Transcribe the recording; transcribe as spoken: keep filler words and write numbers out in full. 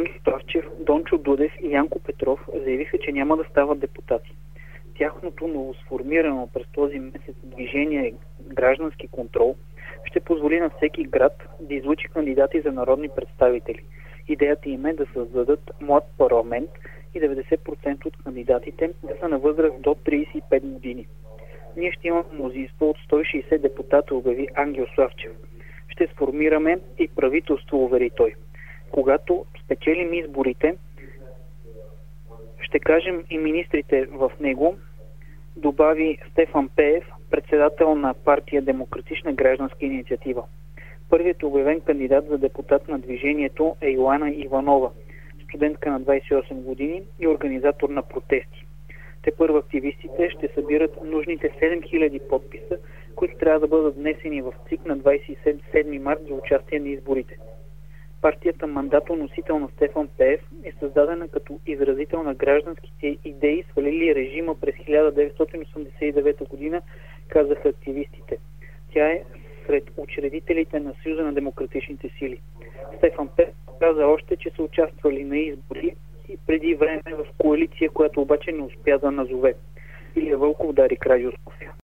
Ангел Славчев, Дончо Дудев и Янко Петров заявиха, че няма да стават депутати. Тяхното новосформирано през този месец движение граждански контрол ще позволи на всеки град да излучи кандидати за народни представители. Идеята им е да създадат млад парламент и деветдесет процента от кандидатите да са на възраст до тридесет и пет години. Ние ще имаме мнозинство от сто и шейсет депутата, обяви Ангел Славчев. Ще сформираме и правителство, увери той. Когато спечелим изборите, ще кажем и министрите в него, добави Стефан Пеев, председател на партия Демократична гражданска инициатива. Първият обявен кандидат за депутат на движението е Йоана Иванова, студентка на двадесет и осем години и организатор на протести. Те първо активистите ще събират нужните седем хиляди подписа, които трябва да бъдат внесени в ЦИК на двадесет и седми март за участие на изборите. Партията мандатоносител на Стефан Пеев е създадена като изразител на гражданските идеи, свалили режима през хиляда деветстотин осемдесет и девета година, казаха активистите. Тя е сред учредителите на Съюза на демократичните сили. Стефан Пеев каза още, че са участвали на избори и преди време в коалиция, която обаче не успя да назове. Илия Вълков, Дарик, Радио София.